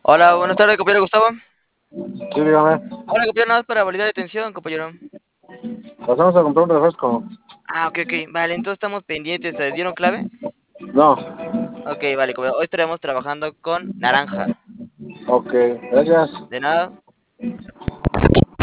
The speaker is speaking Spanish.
Hola, buenas tardes, compañero Gustavo. Sí, dígame. Hola, compañero, nada más para validar la atención, compañero. Pasamos a comprar un refresco. Ok. Vale, entonces estamos pendientes. ¿Les dieron clave? No. Ok, vale, compañero. Hoy estaremos trabajando con naranja. Ok, gracias. De nada.